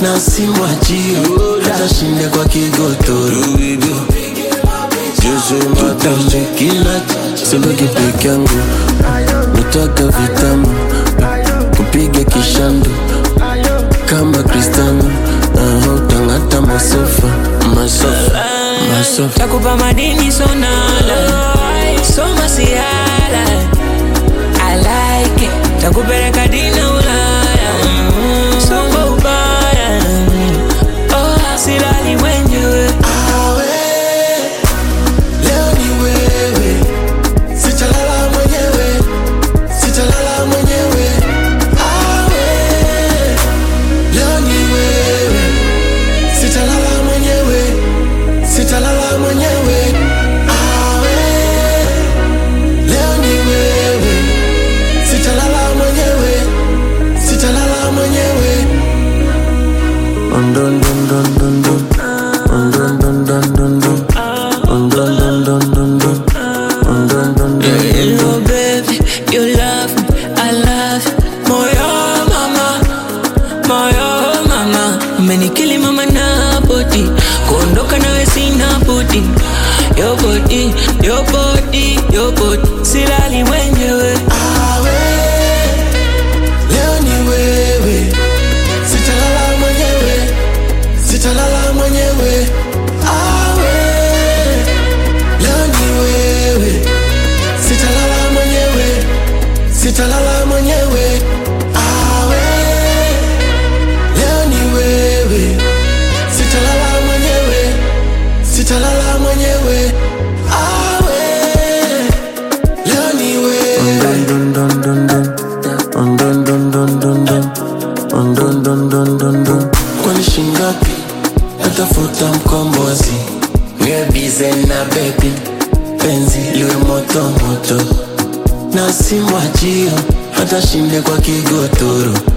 na simwachio, hata shinde kwa kigotoro. Tutambe kila siloki peke yangu, nataka vitamu kupiga kishandu kama Cristiano. Utangata masofa takupa madini sonala, soma siala, I like it. Takupeleka dina Ulaya, soma ubaya, oh silali mwenyewe. Leo ni wewe, sitalala mwenyewe, sitalala mwenyewe. Leo ni wewe, sitalala mwenyewe, sitalala mwenyewe. Leo ni wewe, sitalala mwenyewe, sitalala mwenyewe. Dun dun dun dun dun. Dun dun dun dun dun. Hello baby, you love me, I love you. Moyo mama, umenikili mama na body, kuondoka nawe sina budi. Your body, your body, your body, silali mwenyewe. Leo ni wewe, sitalala mwenyewe, sitalala mwenyewe. Leo ni wewe, sitalala mwenyewe, sitalala mwenyewe. Leo ni wewe, sitalala mwenyewe, sitalala mwenyewe. Leo ni wewe. Dun dun dun dun. Dun dun dun dun dun. Dun dun dun dun dun. Kwani shingapi natafuta mkombozi, niwe bize na baby, penzi liwe moto moto, na simwachio, hata shinde kwa kigotoro.